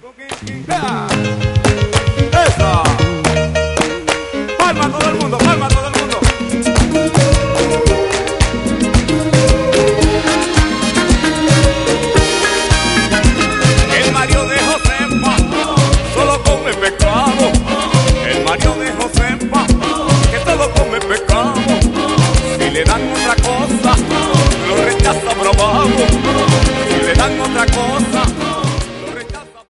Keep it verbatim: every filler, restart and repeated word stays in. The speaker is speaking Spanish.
¡Esa! ¡Palma a todo el mundo! ¡Palma a todo el mundo! El Mario de Josefa solo come pescado. El Mario de Josefa que solo come pescado. Si le dan otra cosa, lo rechaza bravo. Si le dan otra cosa,